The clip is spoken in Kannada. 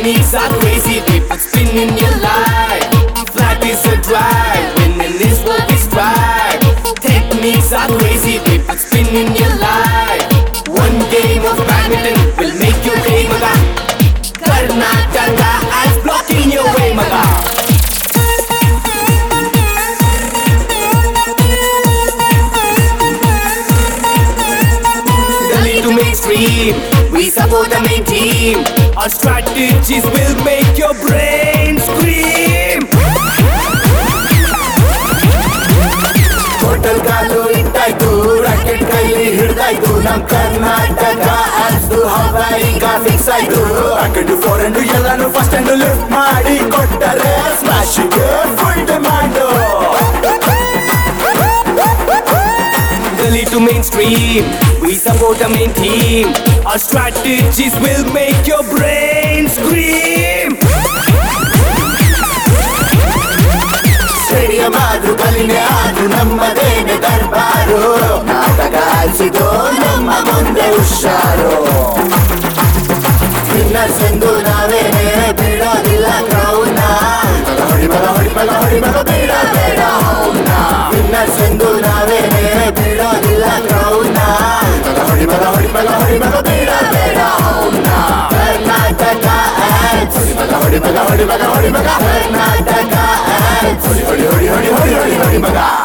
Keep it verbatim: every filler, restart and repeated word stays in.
Techniques are crazy, people spin in your life. Flat is a drive, winning is what we strive. Techniques are crazy, people spin in your life. One game of badminton will make your day, maga. Karnataka as blocking your way, maga. Delhi to mainstream, we support the main team. Our strategies will make your brain scream. Hotel kalu ittaitu, racket kaili hirdaitu. Nam Karnataka as du Hawaii ga fix aitu. Racket forehand ellanu first hand lift ಮಾಡಿ ಕೊಟ್ಟರೆ smash ಗೆ full demand. Delhi to mainstream, we support the main team. Our strategies will make your brain scream. Stadium ಆದ್ರೂ ಗಲಿನೇ ಆದ್ರೂ ನಮ್ಮದೇನೆ ದರ್ಬಾರು. ನಾಟಕ ಆಲ್ಸಿದು ನಮ್ಮ ಮುಂದೆ ಹುಷಾರು. ವಿನ್ನರ್ಸ್ ಎಂದು ನಾವೇನೆ ಬಿಡೋದಿಲ್ಲ ಕ್ರೌನ. ಹೊಡಿಬಲ ಹೊಡಿಬಲ ಹೊಡಿಬಲ ಬಿಡಬೇಡ ಅವನ್ನ. ವಿನ್ನರ್ಸ್ ಎಂದು ನಾವೇನೆ ಬಿಡೋದಿಲ್ಲ ಕ್ರೌನ. ಹೊಡಿಬಲ ಹೊಡಿಬಲ ಹೊಡಿಬಲ ಬಿಡಬೇಡ ಅವನ್ನ. ಕರ್ನಾಟಕ ಹೊಡಿಬಲ ಹೊಡಿಬಲ ಹೊಡಿಬಲ ಹೊಡಿಬಲ ಕರ್ನಾಟಕ ಹೊಡಿ ಹೊಡಿ ಹೊಡಿ ಹೊಡಿ ಹೊಡಿ ಹೊಡಿ ಹೊಡಿ ಮಗ.